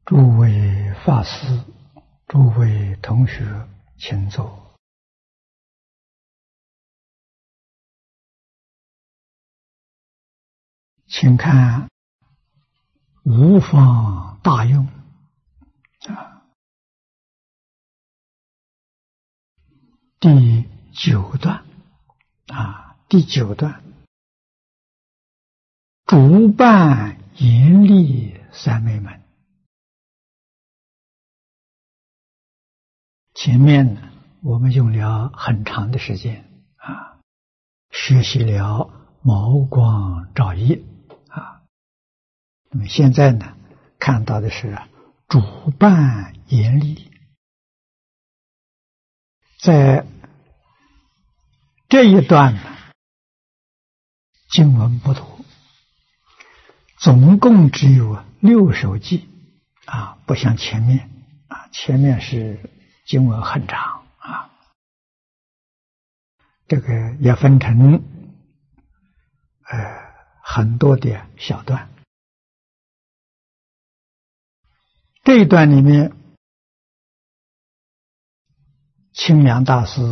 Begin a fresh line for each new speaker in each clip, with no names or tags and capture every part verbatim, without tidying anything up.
诸位法师，诸位同学，请坐。请看无方大用啊，第九段啊，第九段，主办严厉三昧门。前面呢，我们用了很长的时间啊，学习了毛光照业啊。那么现在呢，看到的是主办严厉。在这一段呢，经文不多，总共只有六首偈啊，不像前面啊，前面是经文很长啊，这个也分成呃很多的小段。这一段里面，清凉大师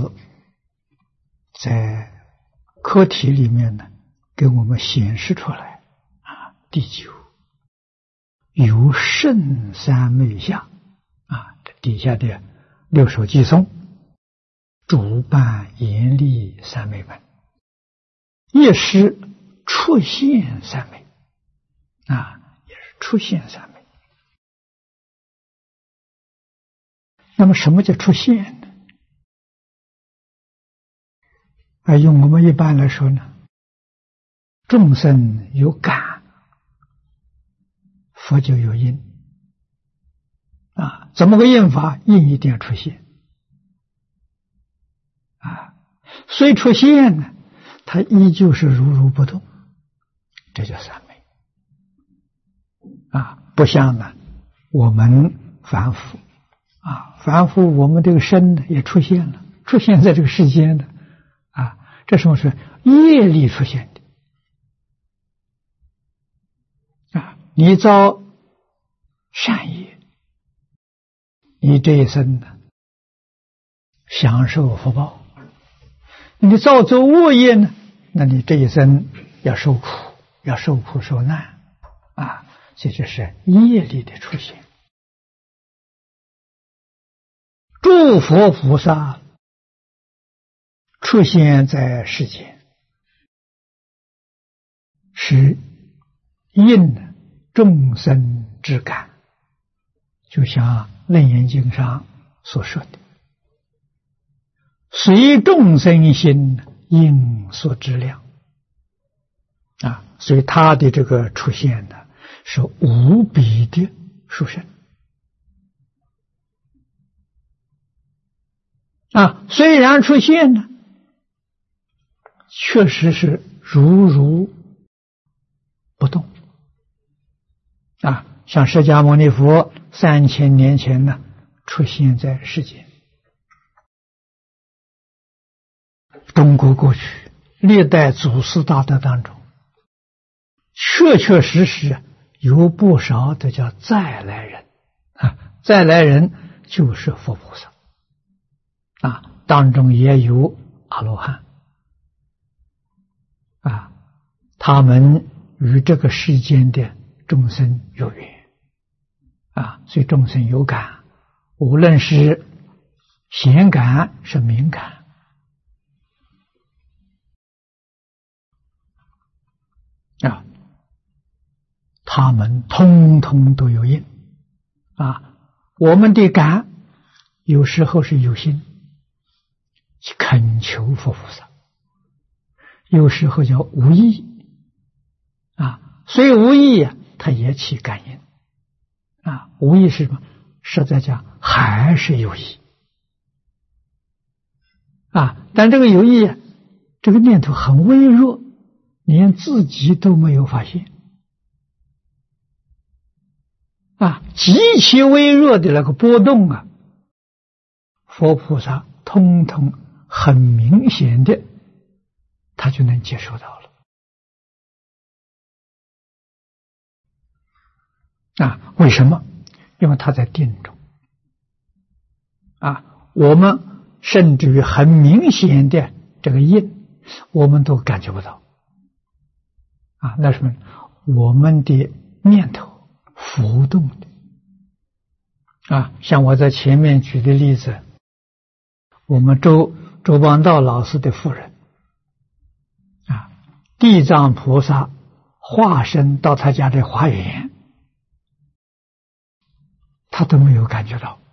在课题里面呢，给我们显示出来啊，第九有圣三昧相啊，这底下的六首偈颂，主办严厉三昧门，也是出现三昧啊，也是出现三昧。那么什么叫出现呢？啊，用我们一般来说呢，众生有感，佛就有因啊，怎么个因法？因一定要出现啊，所以出现呢，它依旧是如如不动，这叫三昧啊，不像呢我们凡夫啊，凡夫我们这个身呢也出现了，出现在这个世间的啊，这什么是业力出现的啊？你造善业，你这一生呢享受福报；你造作恶业呢，那你这一生要受苦，要受苦受难啊！这就是业力的出现。诸佛菩萨出现在世间，是应众生之感，就像《楞严经》上所说的，随众生心应所知量啊，所以他的这个出现呢，是无比的殊胜啊。虽然出现呢，确实是如如不动啊，像释迦牟尼佛三千年前呢出现在世间，中国过去历代祖师大德当中，确确实实有不少的叫再来人啊，再来人就是佛菩萨啊，当中也有阿罗汉啊，他们与这个世间的众生有缘啊，所以众生有感，无论是显感是敏感啊，他们通通都有因啊。我们的感有时候是有心去恳求佛菩萨，有时候叫无意啊，所以无意啊，它也起感应啊。无意是什么？实在讲还是有意啊，但这个有意啊，这个念头很微弱，连自己都没有发现啊，极其微弱的那个波动啊，佛菩萨通通很明显的他就能接受到了啊。为什么？ 因为他在定中啊，我们甚至于很明显的这个印，我们都感觉不到啊。那什么？我们的念头浮动的啊，像我在前面举的例子，我们周周邦道老师的夫人啊，地藏菩萨化身到他家的花园，他都没有感觉到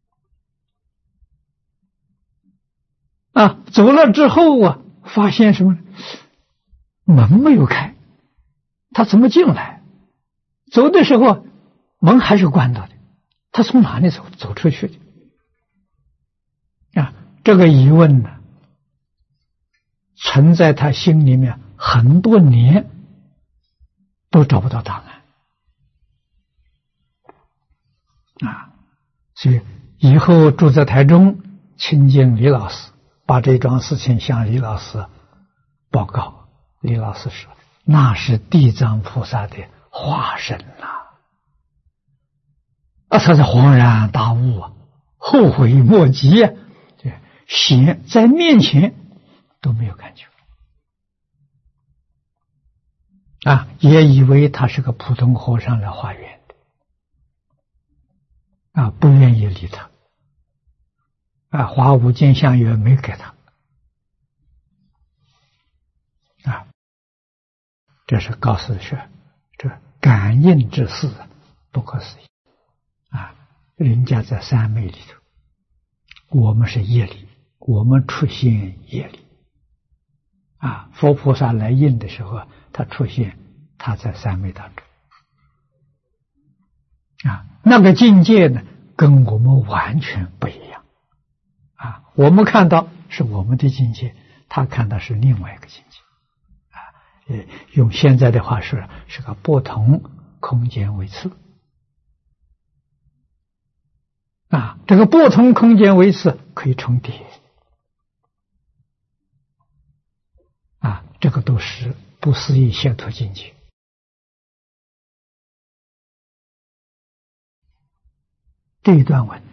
啊。走了之后啊，发现什么？门没有开，他怎么进来？走的时候门还是关着的，他从哪里走走出去的？啊，这个疑问呢，存在他心里面很多年，都找不到答案啊。所以以后住在台中，亲近李老师，把这桩事情向李老师报告。李老师说，那是地藏菩萨的化身呐、啊！啊，他是恍然大悟啊，后悔莫及啊！对，显在面前都没有感觉啊，也以为他是个普通和尚来化缘的啊，不愿意理他啊，华五金相约没给他啊。这是告诉说，这感应之事不可思议啊！人家在三昧里头，我们是业力，我们出现业力啊。佛菩萨来应的时候，他出现，他在三昧当中啊。那个境界呢，跟我们完全不一样啊。我们看到是我们的境界，他看到是另外一个境界。用现在的话说，是个不同空间维次啊，这个不同空间维次可以重叠啊，这个都是不思议解脱境界。这一段文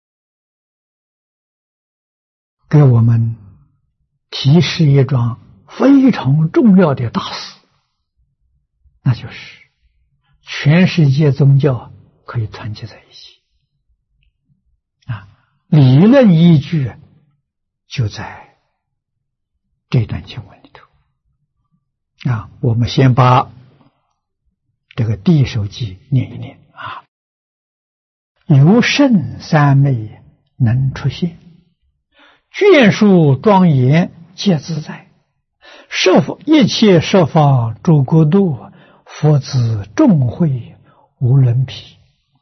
给我们提示一桩非常重要的大事，那就是全世界宗教可以团结在一起啊！理论依据就在这段经文里头啊。我们先把这个第一首偈念一念啊：由圣三昧能出现，眷属庄严皆自在。设佛一切设方诸国度，佛子众会无伦比。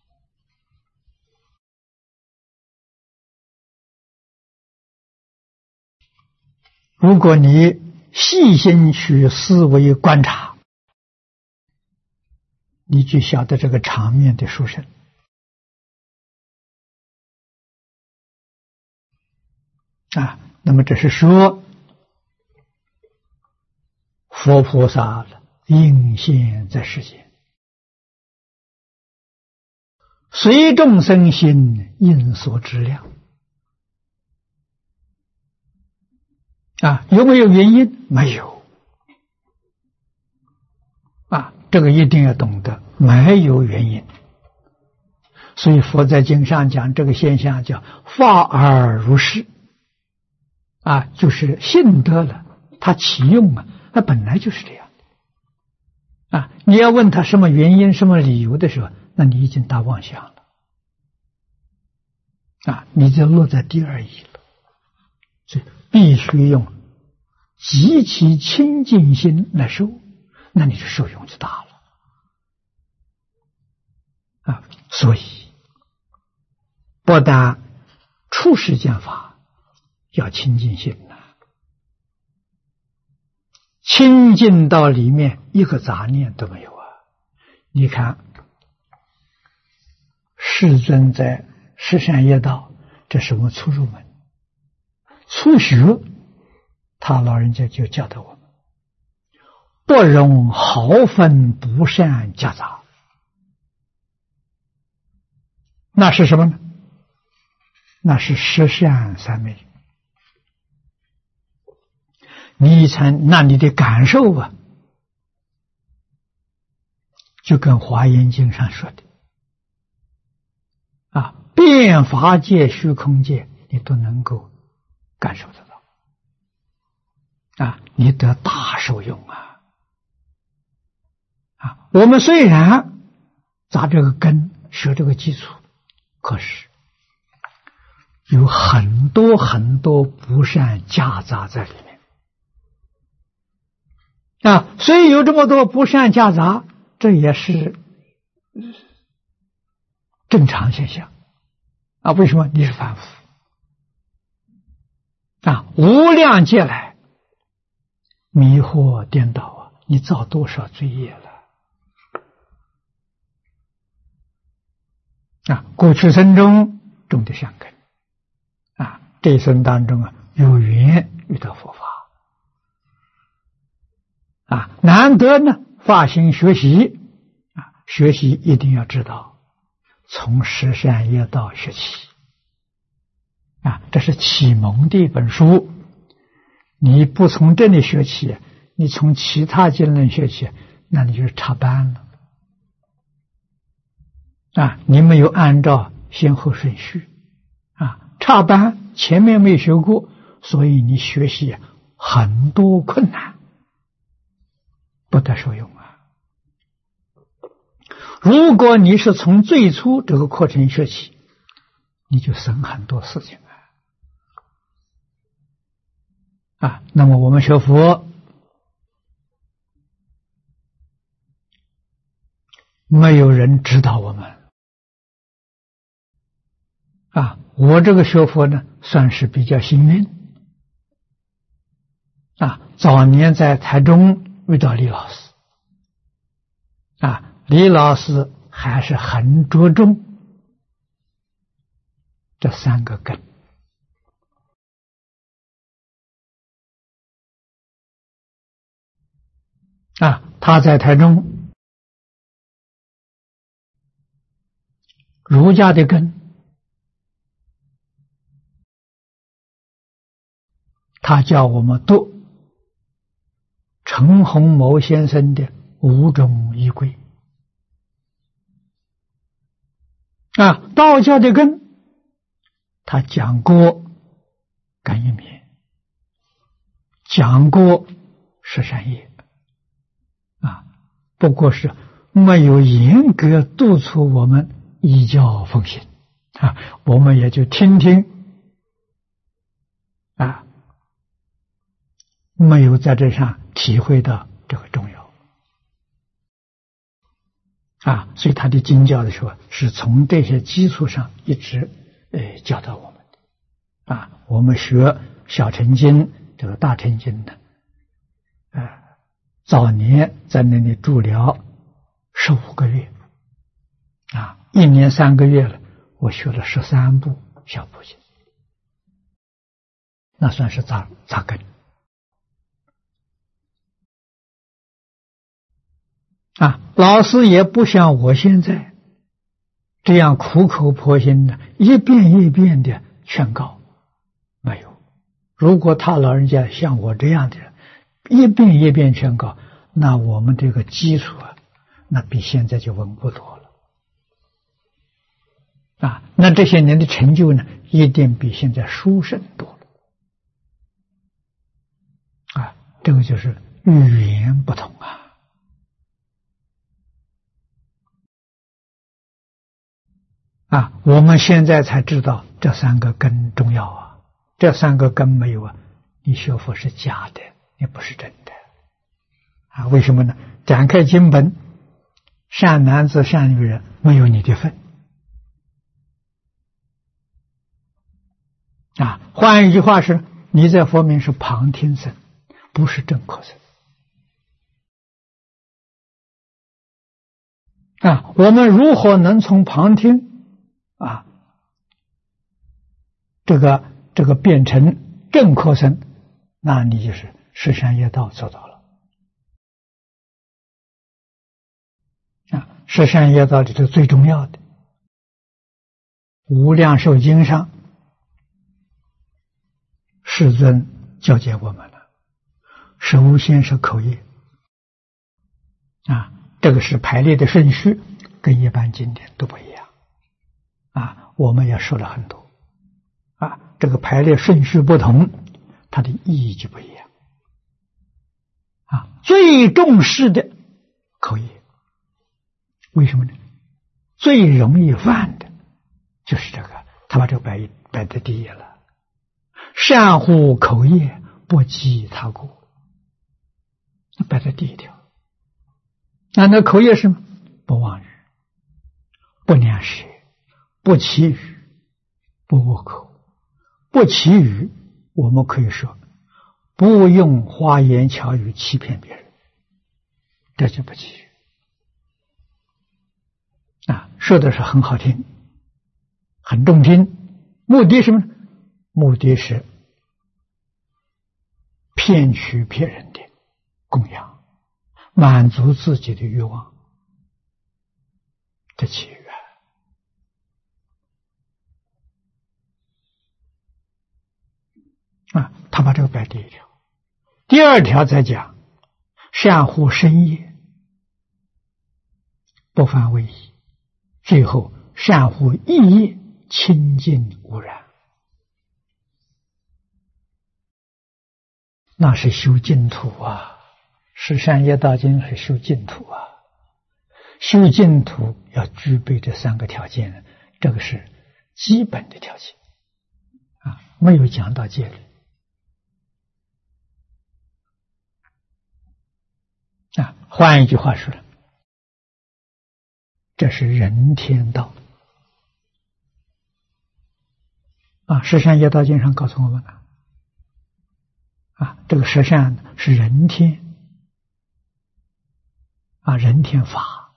如果你细心去思维观察，你就晓得这个场面的殊胜啊。那么这是说佛菩萨应现在世间，随众生心应所知量啊。有没有原因？没有啊，这个一定要懂得，没有原因。所以佛在经上讲这个现象叫法而如是啊，就是信得了，他启用啊，那本来就是这样啊。你要问他什么原因、什么理由的时候，那你已经大妄想了啊，你就落在第二义了。所以必须用极其清净心来受，那你的受用就大了啊。所以不但处世间法要清净心呐、啊，清净到里面一个杂念都没有啊。你看世尊在十善业道，这是我们初入门初学，他老人家就教导我们，不容毫分不善夹杂那是什么呢？那是十善三昧。你才，那你的感受啊，就跟《华严经》上说的啊，遍法界、虚空界，你都能够感受得到啊，你得大受用啊！啊，我们虽然扎这个根，学这个基础，可是有很多很多不善夹杂在里面啊，所以有这么多不善夹杂，这也是正常现象啊。为什么？你是凡夫啊，无量劫来迷惑颠倒啊，你造多少罪业了啊！过去生中种的善根啊，这一生当中啊，有缘遇到佛法啊，难得呢发心学习啊，学习一定要知道从十善业道学起啊，这是启蒙的一本书。你不从这里学起，你从其他经论学起，那你就是插班了啊！你没有按照先后顺序啊，插班前面没学过，所以你学习很多困难，不得受用啊。如果你是从最初这个课程学起，你就省很多事情啊。啊，那么我们学佛没有人指导我们啊，我这个学佛呢算是比较幸运啊。早年在台中遇到李老师啊，李老师还是很着重这三个根啊。他在台中儒家的根，他叫我们读陈洪谋先生的五种仪轨啊。道教的根，他讲过感应篇，讲过十善业啊，不过是没有严格督促我们依教奉行啊，我们也就听听啊，没有在这上体会到这个重要啊。所以他的经教的时候是从这些基础上一直呃教导我们的啊。我们学小乘经这个大乘经的啊，早年在那里住疗十五个月啊，一年三个月了，我学了十三部小部经，那算是扎扎根啊。老师也不像我现在这样苦口婆心的一遍一遍的劝告，没有。如果他老人家像我这样的人一遍一遍劝告，那我们这个基础啊，那比现在就稳不多了啊。那这些年的成就呢，一定比现在殊胜多了啊。这个就是语言不同啊。啊，我们现在才知道这三个根重要啊！这三个根没有啊，你学佛是假的，你不是真的啊！为什么呢？展开经本，善男子、善女人没有你的份啊！换一句话是，你在佛面是旁听僧，不是正课僧啊！我们如何能从旁听啊，这个这个变成正课僧，那你就是十善业道做到了啊！十善业道里头最重要的无量寿经上，世尊教诫我们了，首先是口业啊，这个是排列的顺序，跟一般经典都不一样啊。我们也说了很多啊，这个排列顺序不同，它的意义就不一样啊。最重视的口业，为什么呢？最容易犯的就是这个，他把这个摆摆在第一了。善护口业，不积他过，摆在第一条。那那口业是什么？不妄语，不两舌，不绮语，不恶口。不绮语，我们可以说不用花言巧语欺骗别人，这就不绮语啊，说的是很好听，很动听，目的是什么？目的是骗取别人的供养，满足自己的欲望，这契约啊，他把这个摆第一条。第二条再讲善护身业，不犯威仪。最后善护意业，清净无染。那是修净土啊，十善业道经是修净土啊。修净土要具备这三个条件，这个是基本的条件啊，没有讲到戒律啊。换一句话说，这是人天道啊。十善业道经上告诉我们了啊，这个十善是人天啊，人天法，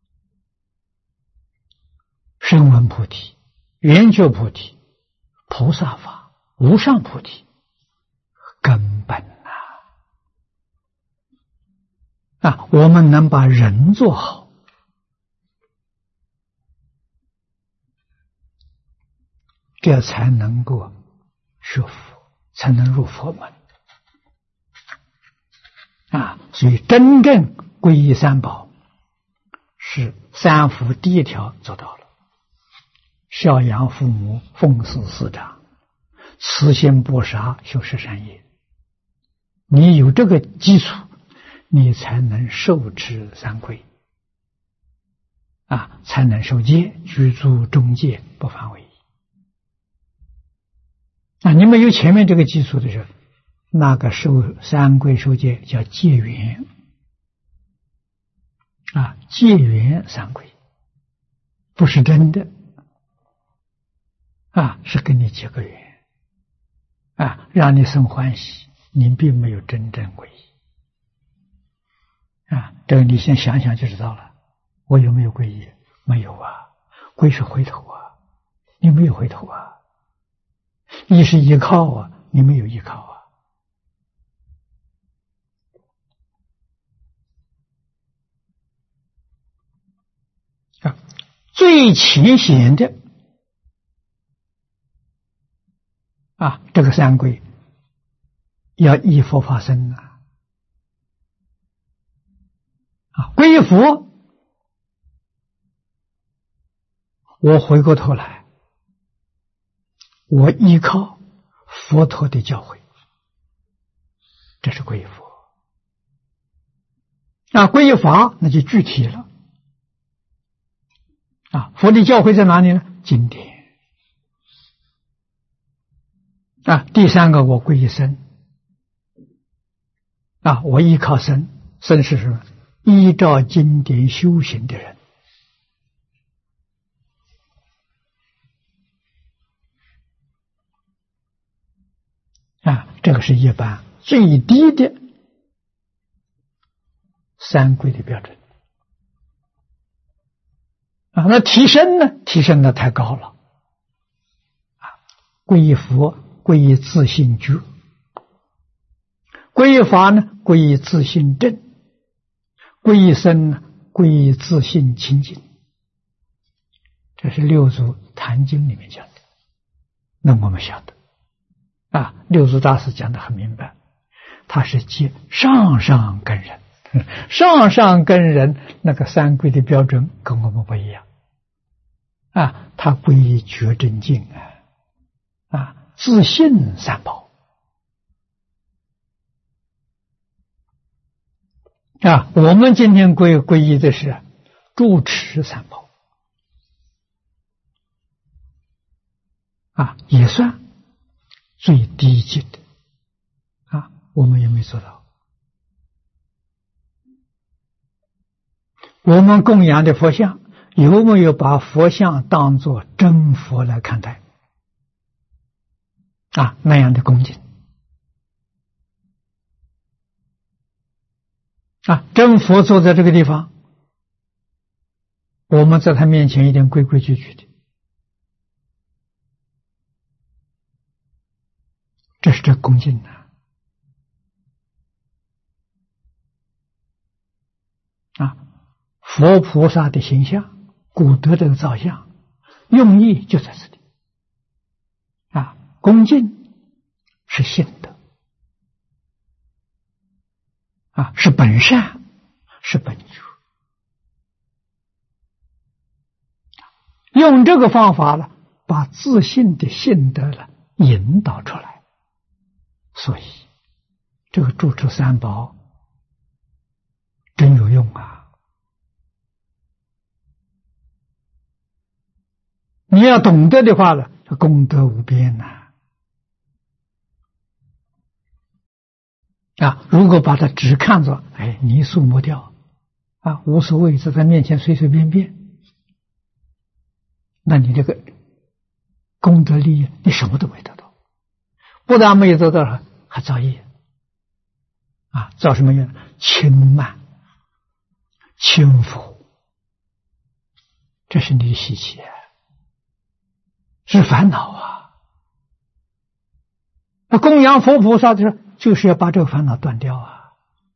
声闻菩提、圆觉菩提、菩萨法、无上菩提，根本啊！啊，我们能把人做好，这才能够学佛，才能入佛门啊！所以真正皈依三宝，是三福第一条做到了：孝养父母，奉事师长，慈心不杀，修十善业。你有这个基础，你才能受持三皈啊，才能受戒，居住中戒，不犯违。啊，你没有前面这个基础的时候，那个受三皈受戒叫戒缘啊，戒缘三皈不是真的啊，是跟你结个缘啊，让你生欢喜，你并没有真正皈依啊。这个你先想想就知道了。我有没有皈依？没有啊，皈是回头啊，你没有回头啊。依是依靠啊，你没有依靠啊。啊，最浅显的啊，这个三皈要依佛法僧啊，啊，皈依佛，我回过头来，我依靠佛陀的教诲，这是皈依佛。啊，皈依法那就具体了。啊，佛的教诲在哪里呢？经典。啊，第三个我皈依僧。啊，我依靠僧，僧是什么？依照经典修行的人。啊，这个是一般最低的三皈的标准。啊，那提升呢？提升的太高了。啊，皈依佛，皈依自性觉；皈依法呢，皈依自性正；皈依僧呢，皈依自性清净。这是六祖谈坛经》里面讲的，那我们晓得啊，六祖大师讲的很明白，他是接上上根人，上上根人那个三皈的标准跟我们不一样啊，他皈依觉真境啊，啊，自信三宝啊，我们今天皈皈依的是住持三宝啊，也算最低级的啊，我们有没有做到？我们供养的佛像有没有把佛像当作真佛来看待啊？那样的恭敬啊，真佛坐在这个地方，我们在他面前一定规规矩矩的，这是这恭敬啊。啊，佛菩萨的形象，古德这个造像，用意就在这里啊。恭敬是信德啊，是本善，是本觉。用这个方法了，把自信的信德了引导出来。所以，这个住持三宝真有用啊！你要懂得的话呢，功德无边呐！啊，如果把它只看作哎泥塑磨掉啊，无所谓，在他面前随随便便，那你这个功德利益你什么都没得到，不但没有得到，还造业啊！造什么业？轻慢、轻浮，这是你的习气，是烦恼啊！那供养佛菩萨的时候，就是要把这个烦恼断掉啊！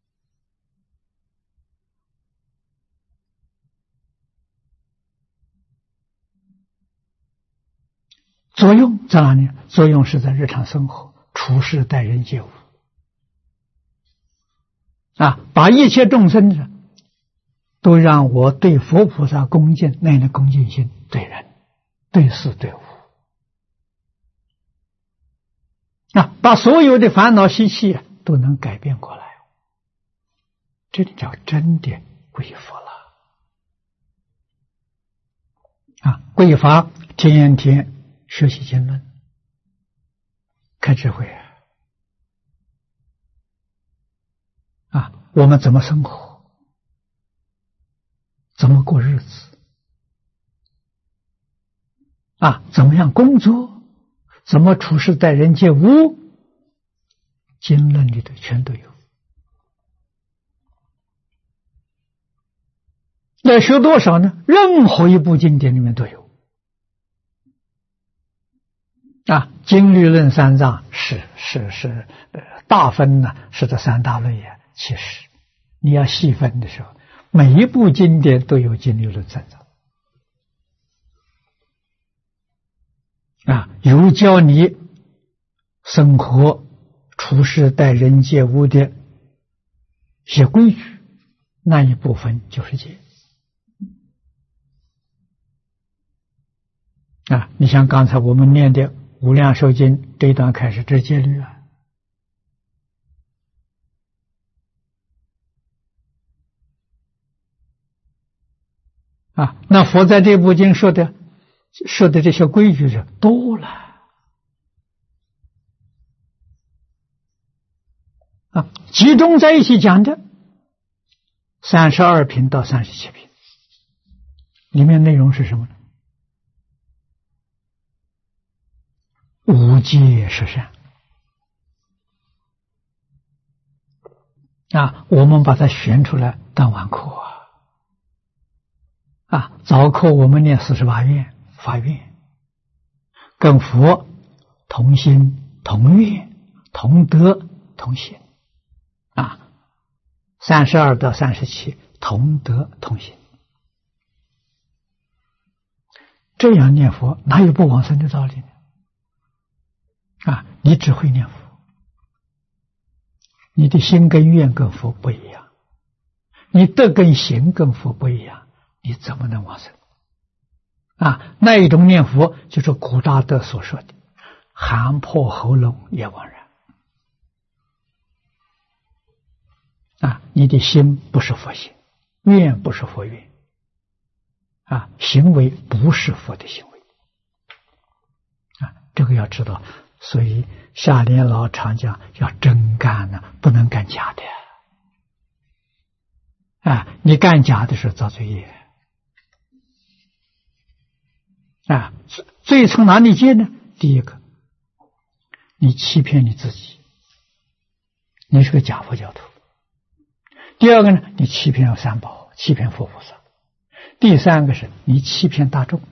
作用在哪里？作用是在日常生活、处事待人接物啊，把一切众生都让我对佛菩萨恭敬，那样的恭敬心，对人、对事、对物啊，把所有的烦恼习气都能改变过来，这叫真的皈佛了啊！皈法天天学习经论，开智慧啊！我们怎么生活，怎么过日子啊？怎么样工作，怎么处事待人接物，经论里头全都有。要学多少呢？任何一部经典里面都有啊。经律论三藏是是是呃大分呢，是这三大类呀。其实你要细分的时候，每一部经典都有经律论三藏啊，有教你生活处事待人接物的一些规矩，那一部分就是戒啊。你像刚才我们念的《无量寿经》这一段开始，这是戒律啊。啊，那佛在这部经说的说的这些规矩是多了啊，集中在一起讲的三十二品到三十七品，里面内容是什么呢？无戒十善啊，我们把它选出来当晚课啊。啊，早课我们念四十八愿发愿，跟佛同心同愿同德同心啊，三十二到三十七同德同心， 这样念佛哪有不往生的道理呢？啊，你只会念佛，你的心跟愿跟佛不一样，你德跟行跟佛不一样，你怎么能往生？啊，那一种念佛就是古大德所说的喊破喉咙也枉然。啊，你的心不是佛心，愿不是佛愿，啊，行为不是佛的行为，啊，这个要知道。所以下联老常讲要真干呢，不能干假的。啊，你干假的是造罪业。啊，罪从哪里结呢？第一个，你欺骗你自己，你是个假佛教徒。第二个呢，你欺骗三宝，欺骗佛菩萨。第三个是你欺骗大众。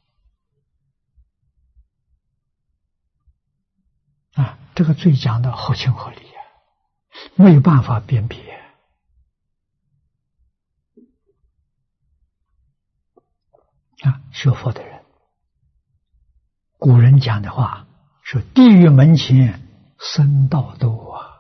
啊，这个罪讲的合情合理啊，没有办法辨别。啊，学佛的人，古人讲的话说：“地狱门前僧道多啊。”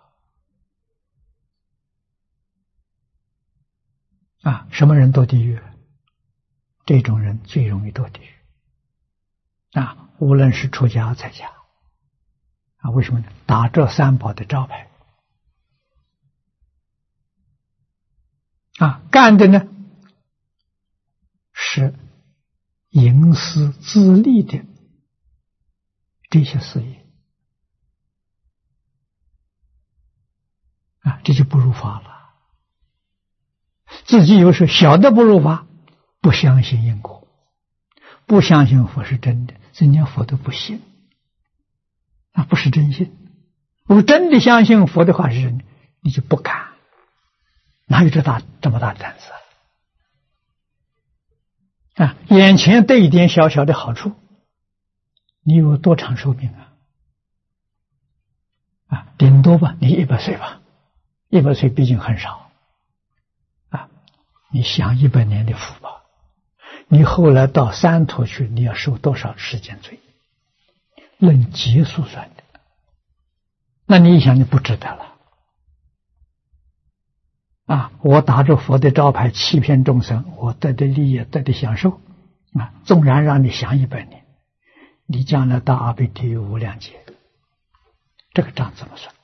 啊，什么人堕地狱？这种人最容易堕地狱。啊，无论是出家在家。啊，为什么呢？打着三宝的招牌，啊，干的呢是营私自利的这些事业，啊，这就不入法了。自己有时晓得不入法，不相信因果，不相信佛是真的，人家佛都不信。那不是真心。如果真的相信佛的话是真的，你就不敢，哪有这大这么大的胆子啊？啊，眼前得一点小小的好处，你有多长寿命啊？啊，顶多吧，你一百岁吧，一百岁毕竟很少啊。你享一百年的福报，你后来到三途去，你要受多少时间罪？论劫数算的，那你一想就不值得了啊！我打着佛的招牌欺骗众生，我得的利益得的享受啊！纵然让你享一百年，你将来到阿鼻地狱无量劫，这个账怎么算？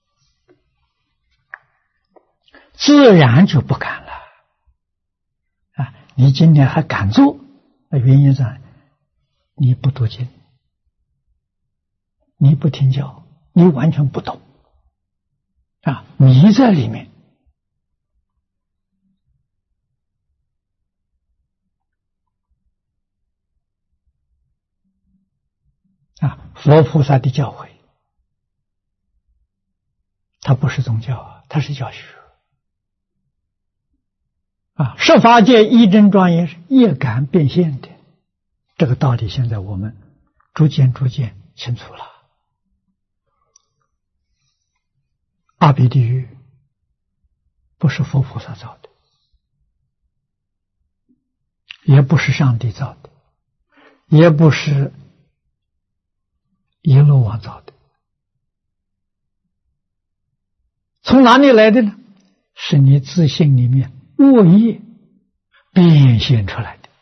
自然就不敢了啊！你今天还敢做，原因上你不读经。你不听教，你完全不懂啊，迷在里面啊。佛菩萨的教诲，它不是宗教啊，它是教学啊。十法界一真庄严是业感变现的，这个道理现在我们逐渐逐渐清楚了。阿鼻地狱不是佛菩萨造的，也不是上帝造的，也不是阎罗王造的，从哪里来的呢？是你自信里面恶业变现出来的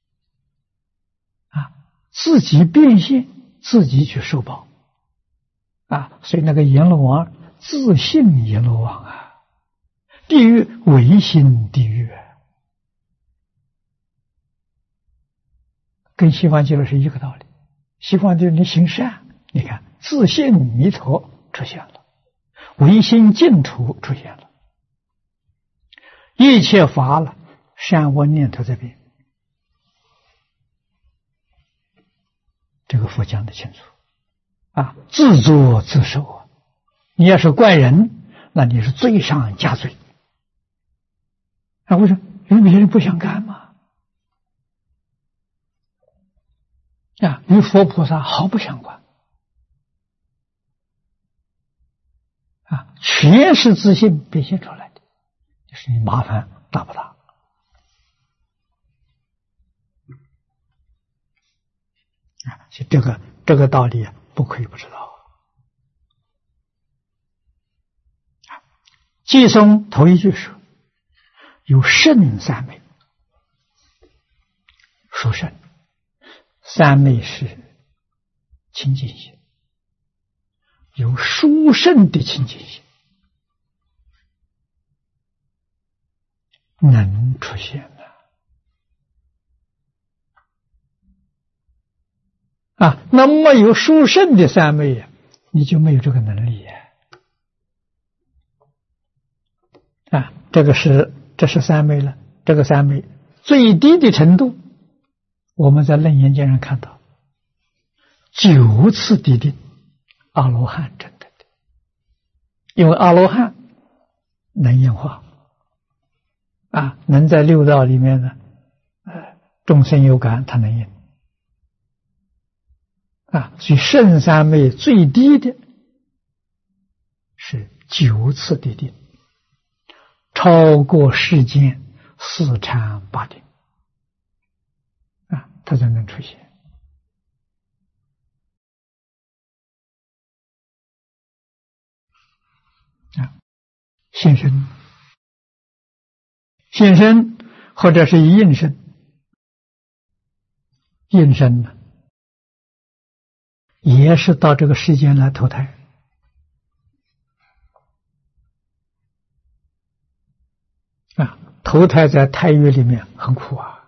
啊，自己变现，自己去受报啊。所以那个阎罗王自信阎罗王啊，地狱唯心地狱，跟西方极乐是一个道理。西方就是你行善，你看自信弥陀出现了，唯心净土出现了，一切法了，善恶念头这边，这个佛讲得清楚啊，自作自受啊。你要是怪人，那你是罪上加罪啊！为什么？因为别人不想干嘛啊，与佛菩萨毫不相关啊，全是自信变现出来的，就是你麻烦大不大啊，这个这个道理不可以不知道。偈颂头一句说：“有圣三昧。”殊胜，三昧是清净心，有殊胜的清净心能出现的啊。那么有殊胜的三昧呀，你就没有这个能力呀。啊，这个是这是三昧了。这个三昧最低的程度，我们在楞严经上看到，九次地定，阿罗汉证得的。因为阿罗汉能应化啊，能在六道里面呢，呃，众生有感，他能应啊。所以圣三昧最低的是九次地定。超过世间四禅八定啊，它才能出现啊。现身，现身或者是应身，应身呢，也是到这个世间来投胎。啊，投胎在胎狱里面很苦啊。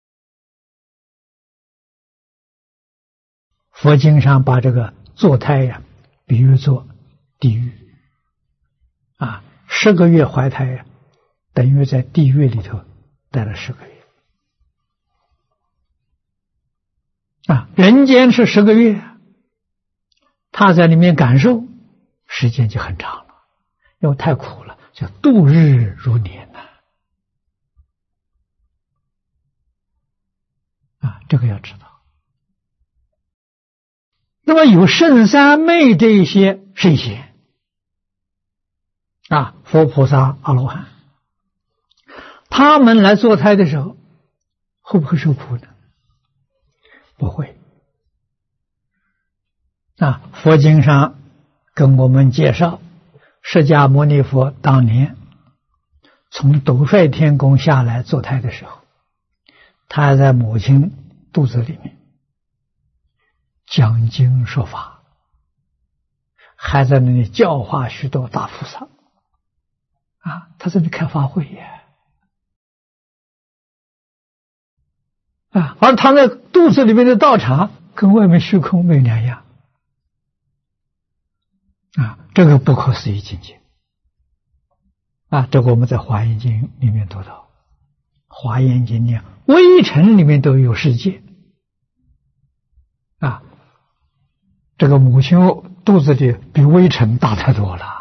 佛经上把这个堕胎呀比喻作地狱啊，十个月怀胎呀，等于在地狱里头待了十个月啊。人间是十个月，他在里面感受时间就很长了，因为太苦了，叫度日如年。啊，这个要知道。那么有圣三昧这一些圣贤啊，佛菩萨、阿罗汉，他们来堕胎的时候，会不会受苦呢？不会。啊，佛经上跟我们介绍，释迦牟尼佛当年从斗率天宫下来堕胎的时候，他还在母亲肚子里面讲经说法，还在那里教化许多大菩萨啊，他在那里开法会呀啊，而他那肚子里面的道场跟外面虚空没两样啊，这个不可思议境界啊，这个我们在华严经里面读到。华严经里微尘里面都有世界啊，这个母亲肚子里比微尘大太多了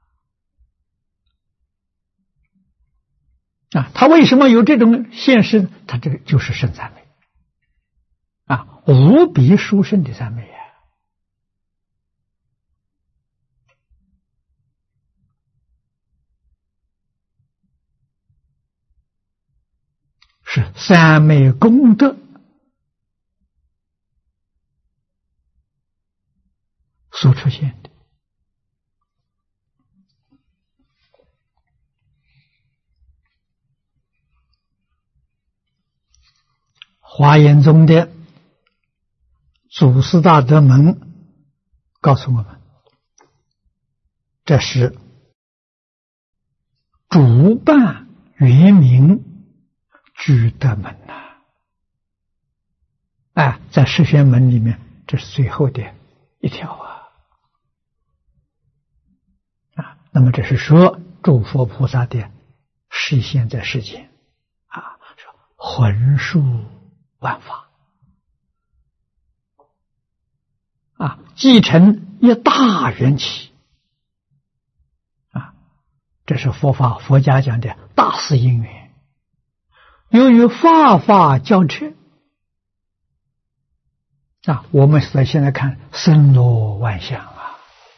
啊。他为什么有这种现实？他这个就是圣三昧啊，无比殊胜的三昧啊。是三昧功德所出现的。华严宗的祖师大德们告诉我们，这是主办圆明具德门呐、啊，哎，在十玄门里面，这是最后的一条啊啊。那么这是说诸佛菩萨的示现在世间啊，说浑数万法啊，继承一大缘起啊，这是佛法佛家讲的大事因缘。由于法法交彻啊，我们在现在看森罗万象啊，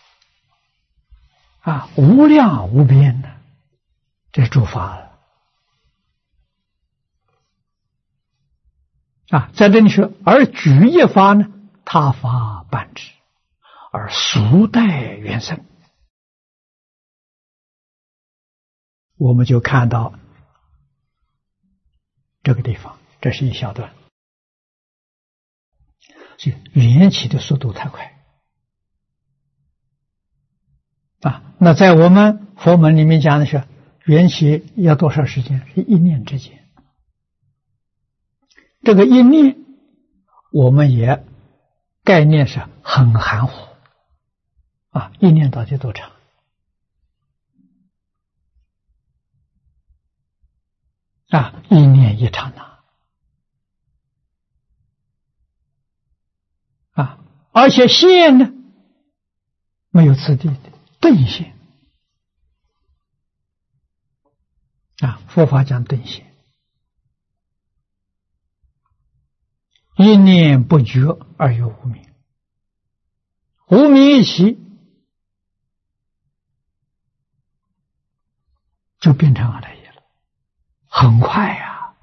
啊，无量无边的这诸法了啊，在这里说，而举一法呢， 他法半之，而俗待缘生。我们就看到这个地方，这是一小段，所以缘起的速度太快啊。那在我们佛门里面讲的是，缘起要多少时间？是一念之间。这个一念，我们也概念是很含糊啊。一念到底多长？啊，一念一刹那啊，而且现呢，没有次第的顿现啊。佛法讲顿现，一念不觉而有无明，无明一起就变成阿赖耶了，很快呀！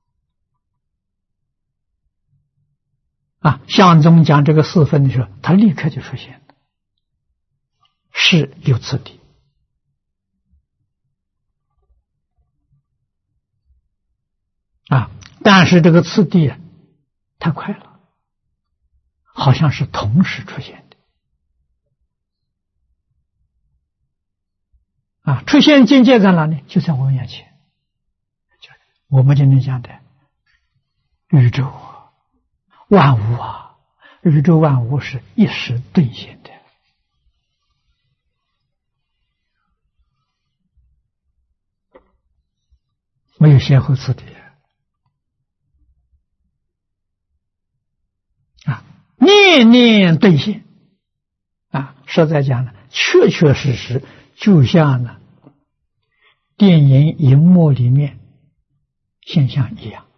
啊，相宗讲这个四分的时候，他立刻就出现了，是有次第啊，但是这个次第啊太快了，好像是同时出现的啊！出现境界在哪里？就在我们眼前，就我们今天讲的宇宙啊，万物啊，宇宙万物是一时顿现的没有先后次第啊，念念兑现啊，实在讲呢，确确实实就像呢电影荧幕里面现象一样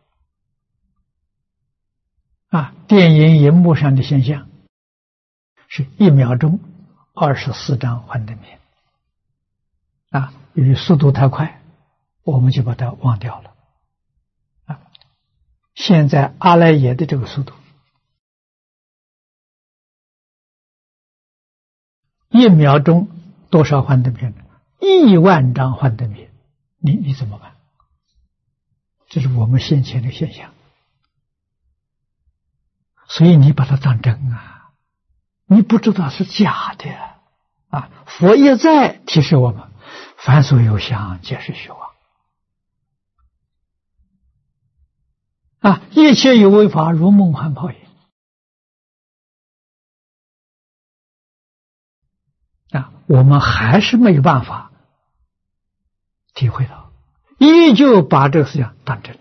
啊，电影荧幕上的现象是一秒钟二十四张幻灯片啊，由于速度太快，我们就把它忘掉了啊。现在阿赖耶的这个速度，一秒钟多少幻灯片？亿万张幻灯片，你你怎么办？这是我们先前的现象，所以你把它当真啊，你不知道是假的啊。佛一再提示我们，凡所有相，皆是虚妄啊，一切有为法，如梦幻泡影啊，我们还是没有办法体会到，依旧把这个事情当真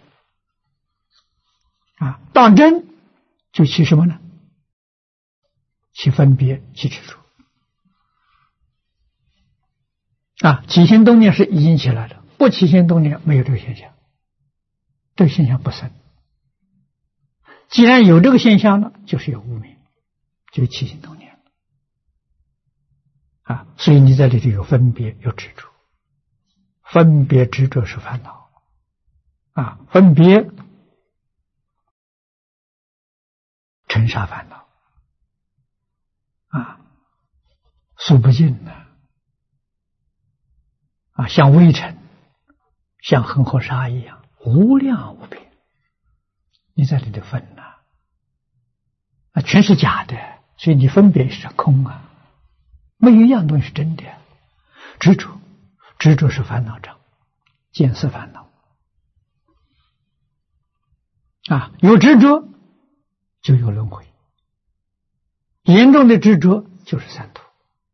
啊，当真就起什么呢？起分别，起执着啊。起心动念是已经起来了，不起心动念没有这个现象，这个现象不生。既然有这个现象了，就是有无明，就是起心动念啊。所以你在里头有分别，有执着。分别执着是烦恼啊，分别尘沙烦恼啊，数不尽的啊，像微尘，像恒河沙一样无量无边，你在里头分呐啊，全是假的，所以你分别是空啊，没有一样东西是真的。执着执着是烦恼障，见思烦恼啊，有执着就有轮回，严重的执着就是三途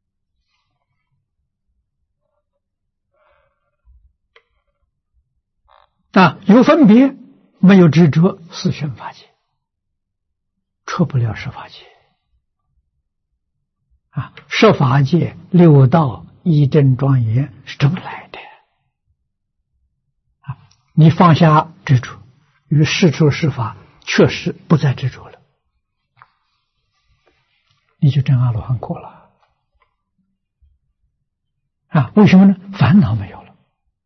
啊，有分别没有执着，四圣法界出不了十法界啊，十法界六道一真庄严是这么来的啊！你放下执着，与世出世法确实不再执着了，你就证阿罗汉果了啊！为什么呢？烦恼没有了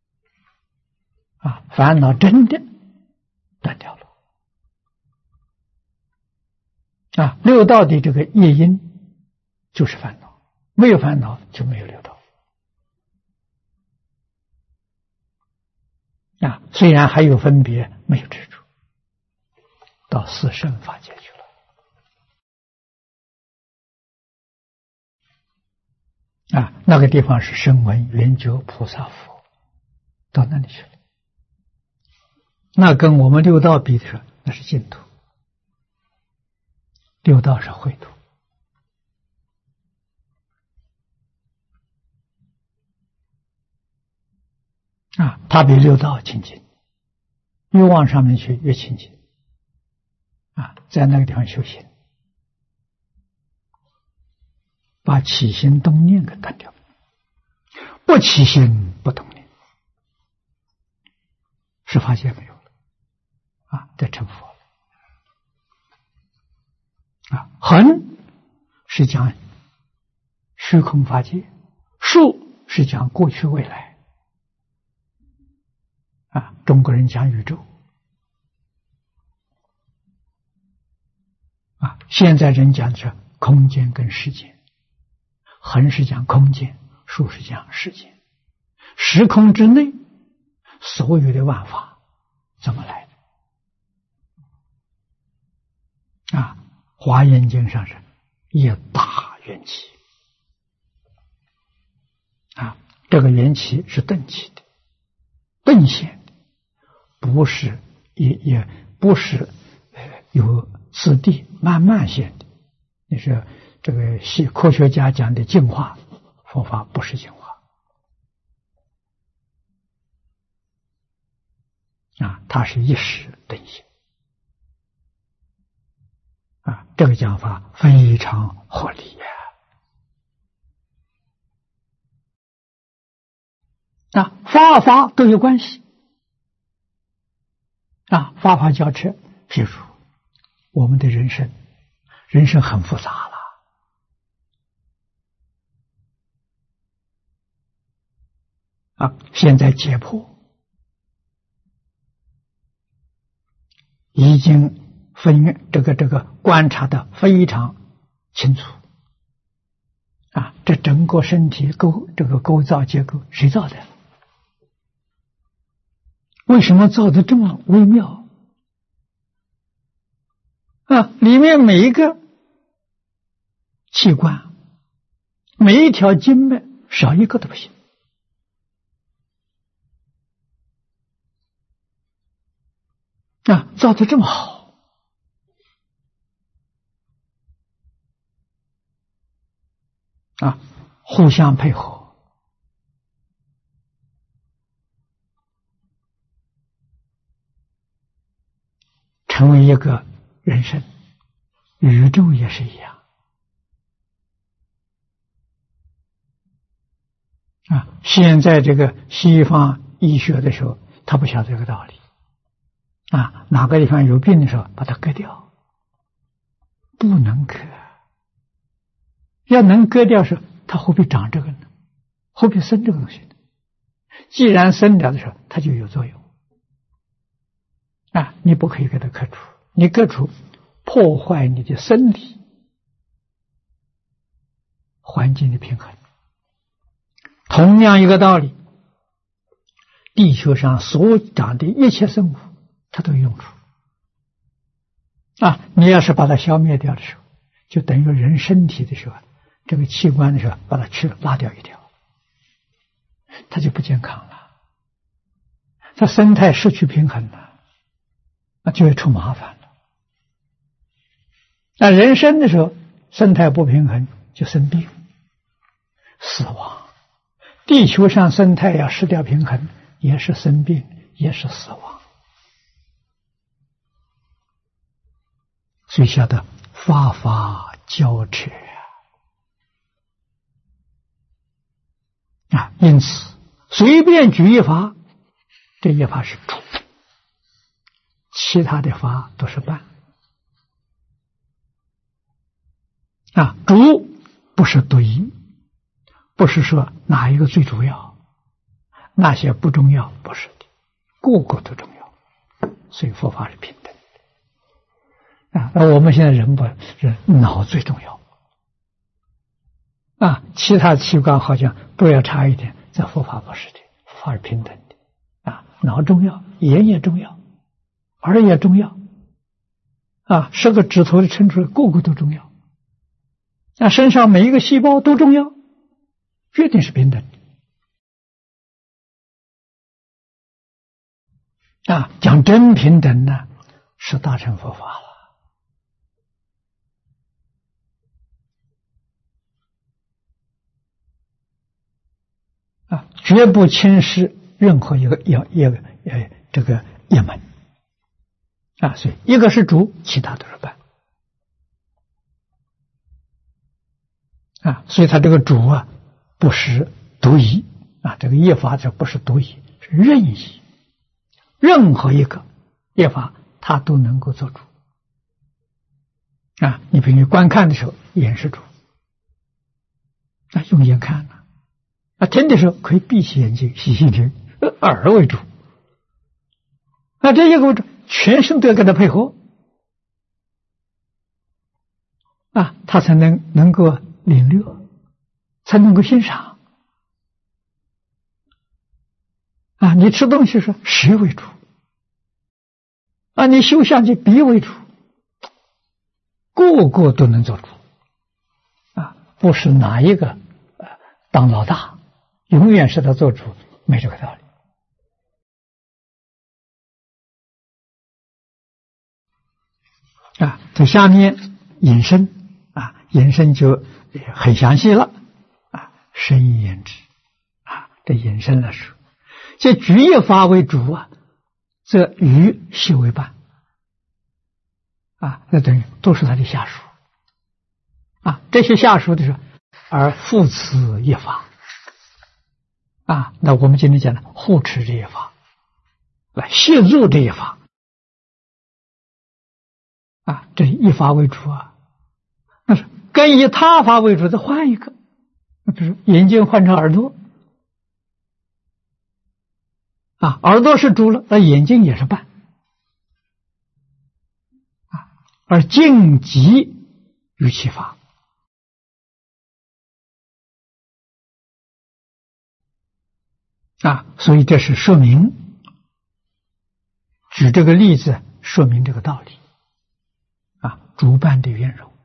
啊！烦恼真的断掉了啊，六道的这个业因就是烦恼，没有烦恼就没有六道。啊，虽然还有分别，没有执着，到四圣法界去了。啊，那个地方是声闻缘觉菩萨佛，到那里去了。那跟我们六道比的时候，那是净土，六道是秽土。啊，它比六道清净，越往上面去越清净。啊，在那个地方修行，把起心动念给断掉，不起心不动念，是法界没有了。啊，在成佛了。啊，恒是讲虚空法界，数是讲过去未来。啊，中国人讲宇宙，啊，现在人讲的是空间跟时间，恒是讲空间，数是讲时间。时空之内，所有的万法怎么来的？啊，华严经上是一大缘起，啊，这个缘起是顿起的，顿显。不是也也不是有次第慢慢现的，你说这个系科学家讲的进化，佛法不是进化啊，它是一时顿现啊，这个讲法非常合理呀。啊，法法都有关系。啊，法法交织，譬如我们的人生，人生很复杂了。啊，现在解剖已经分这个这个观察的非常清楚。啊，这整个身体构这个构造结构谁造的？为什么造的这么微妙？啊，里面每一个器官，每一条经脉，少一个都不行。啊，造的这么好，啊，互相配合。成为一个人生，宇宙也是一样啊。现在这个西方医学的时候，他不晓得这个道理啊。哪个地方有病的时候，把它割掉，不能割。要能割掉时候，它何必长这个呢？何必生这个东西呢？既然生了的时候，它就有作用。啊，你不可以给它割除，你割除破坏你的生理环境的平衡。同样一个道理，地球上所长的一切生物，它都有用处。啊，你要是把它消灭掉的时候，就等于人身体的时候，这个器官的时候，把它去拉掉一条，它就不健康了，它生态失去平衡了。那就会出麻烦了。那人生的时候，生态不平衡就生病、死亡。地球上生态要失掉平衡，也是生病，也是死亡。所以晓得法法交织啊！因此随便举一法，这一法是主。其他的法都是伴啊，主不是独一，不是说哪一个最主要，那些不重要，不是的，个个都重要。所以佛法是平等啊，而我们现在人不人脑最重要啊，其他器官好像都要差一点，在佛法不是的，佛法是平等的啊，脑重要，眼也重要，耳也重要啊，十个指头的称出来，个个都重要。那身上每一个细胞都重要，决定是平等的啊！讲真平等呢，是大乘佛法了啊，绝不轻视任何一个一一个呃这个一门啊，所以一个是主，其他都是伴。啊，所以他这个主啊，不是独一啊，这个业法这不是独一，是任意，任何一个业法他都能够做主啊。你比如观看的时候，眼是主，啊，用眼看呢；啊，听的时候可以闭起眼睛细细听，耳为主。那这一个为主，全身都要跟他配合啊，他才能能够领略，才能够欣赏啊！你吃东西是食为主啊，你修相就鼻为主，个个都能做主啊！不是哪一个呃当老大，永远是他做主，没这个道理啊！这下面引申啊，引申就很详细了啊，深以言之啊，这引申来说，这举业法为主啊，则与修为伴啊，那等于都是他的下属啊，这些下属的时候而护持业法啊，那我们今天讲的护持这业法，来协助这业法啊，这一法为主啊，那是跟以他法为主，再换一个，比如眼睛换成耳朵啊，耳朵是主了，那眼睛也是伴啊，而尽极于其法啊，所以这是说明，举这个例子说明这个道理啊，主伴的圆融。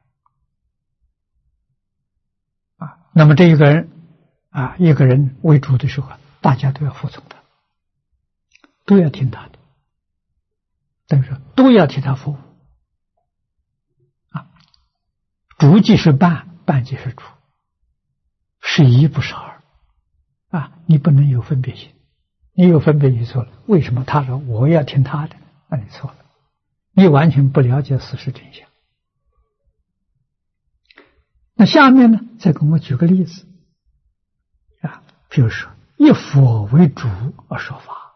那么这一个人啊，一个人为主的时候，大家都要服从他，都要听他的，等于说都要替他服务啊。主即是伴，伴即是主，是一不是二啊。你不能有分别心，你有分别你错了。为什么他说我要听他的？那你错了，你完全不了解事实真相。那下面呢，再给我们举个例子啊，比如说以佛为主而说法，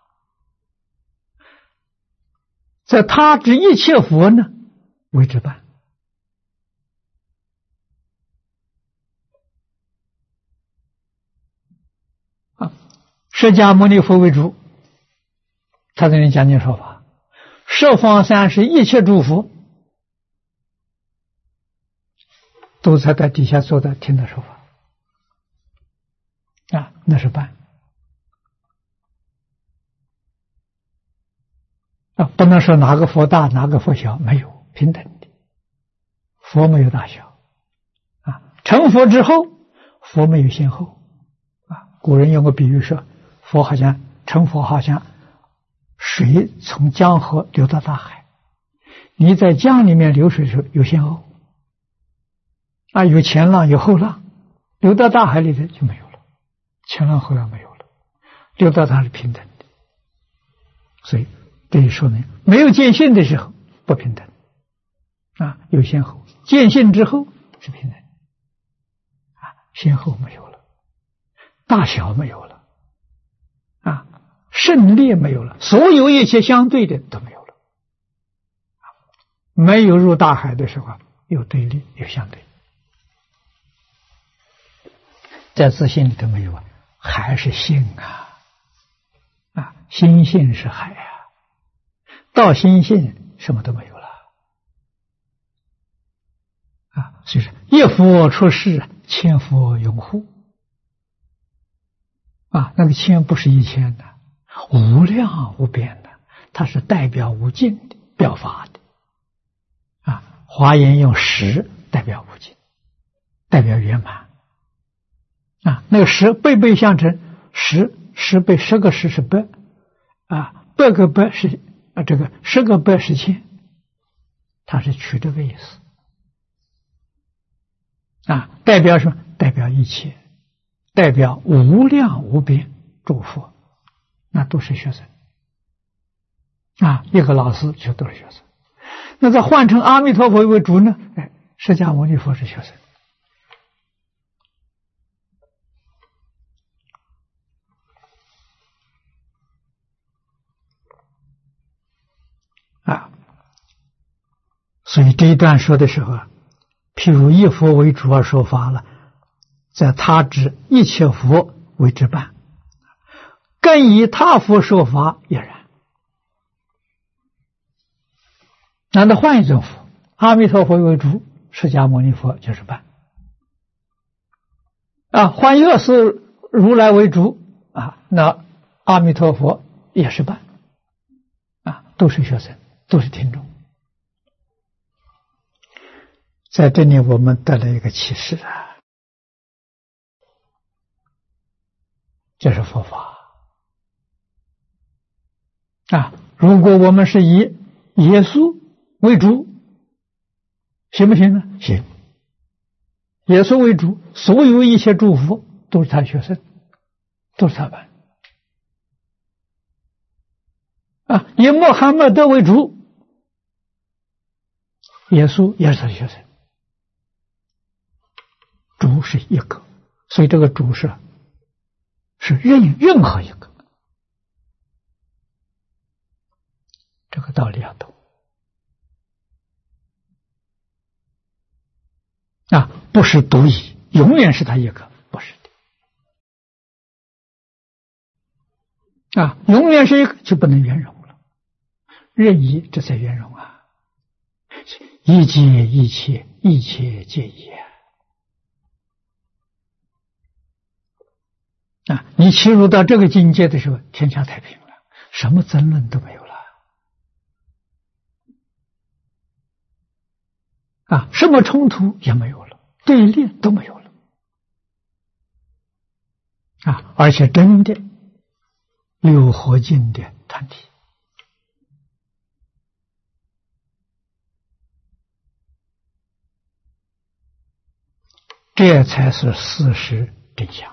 在他之一切佛呢为之伴啊，释迦牟尼佛为主，他在那里讲经说法，十方三世一切诸佛都在在底下坐在听他说法啊，那是伴啊，不能说哪个佛大哪个佛小，没有，平等的，佛没有大小啊，成佛之后佛没有先后啊，古人用个比喻说，佛好像成佛好像水从江河流到大海，你在江里面流水的时候有先后啊，有前浪有后浪，流到大海里的就没有了，前浪后浪没有了，流到它是平等的。所以这就说明没有见性的时候不平等啊，有先后，见性之后是平等啊，先后没有了，大小没有了啊，胜劣没有了，所有一切相对的都没有了，没有入大海的时候有对立有相对，在自信里头没有啊，还是性啊，啊，心性是海啊，到心性什么都没有了啊，所以说一佛出世，千佛拥护。啊，那个千不是一千的，无量无边的，它是代表无尽的，表法的。啊，华严用十代表无尽，代表圆满。啊，那个十倍倍相乘，十十倍十个十是百，啊，百个百是啊，这个十个百是千，它是取这个意思。啊，代表什么？代表一切，代表无量无边诸佛，那都是学生。啊，一个老师就都是学生。那再换成阿弥陀佛为主呢？哎，释迦牟尼佛是学生。啊，所以这一段说的时候啊，譬如一佛为主而说法了，在他之一切佛为之伴，更以他佛说法也然。难道换一种佛？阿弥陀佛为主，释迦牟尼佛就是伴。啊，换药师如来为主啊，那阿弥陀佛也是伴。啊，都是学生，都是听众。在这里我们得了一个启示啊，这是佛法啊。如果我们是以耶稣为主，行不行呢？行。耶稣为主，所有一切诸佛都是他的学生，都是他班啊。以穆罕默德为主，耶稣也是他的学生。主是一个，所以这个主是是任任何一个，这个道理要懂啊，不是独一，永远是他一个，不是的啊，永远是一个就不能圆融了，任意这才圆融啊，一切一切一切皆一啊。啊，你切入到这个境界的时候，天下太平了，什么争论都没有了。啊，什么冲突也没有了，对立都没有了。啊，而且真的六合敬的团体。这才是事实真相。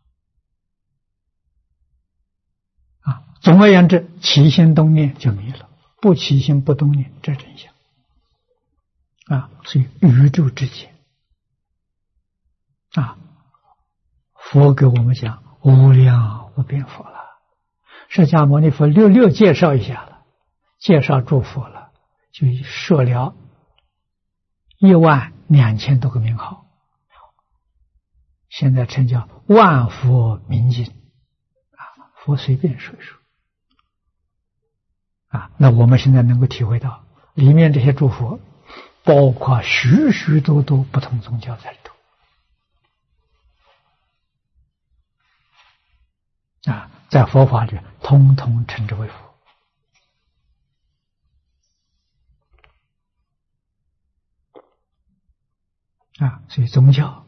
总而言之，起心动念就没了，不起心不动念，这真相啊！所以宇宙之间啊，佛给我们讲无量无边佛了，释迦牟尼佛六六介绍一下了，介绍诸佛了，就说了一万两千多个名号，现在称叫万佛明经啊，佛随便说一说。啊，那我们现在能够体会到里面这些诸佛，包括许许多多不同宗教在里头啊，在佛法里通通称之为佛啊，所以宗教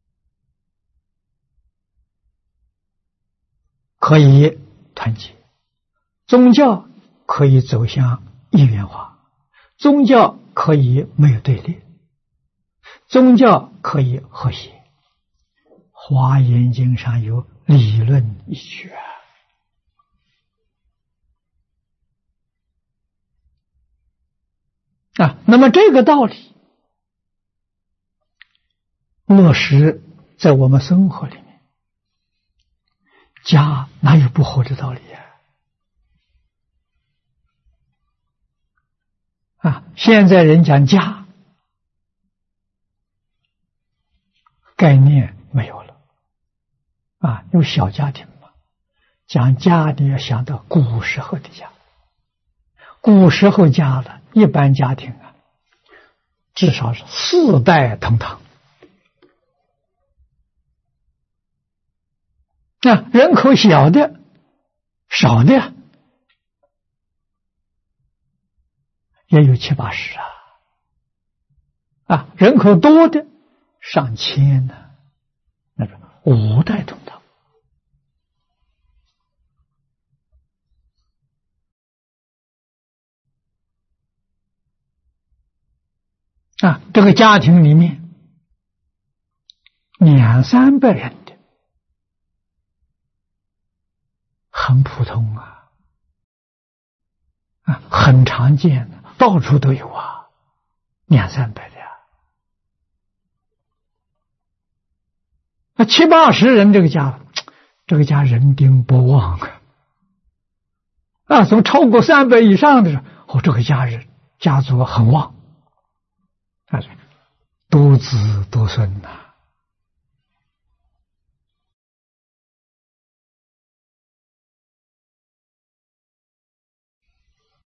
可以团结，宗教可以走向一元化，宗教可以没有对立，宗教可以和谐。华严经上有理论依据啊，那么这个道理落实在我们生活里面，家哪有不和的道理啊？啊，现在人讲家，概念没有了。啊，有小家庭嘛？讲家你要想到古时候的家，古时候家了，一般家庭啊， 至少是四代同堂。那人口小的、少的也有七八十啊，啊，人口多的上千呢，那是五代同堂。啊，这个家庭里面两三百人的很普通啊，啊，很常见的，到处都有啊，两三百的呀。那七八十人这个家，这个家人丁不旺啊，啊，从超过三百以上的时候，哦，这个家人家族很旺。多子多孙呐、啊，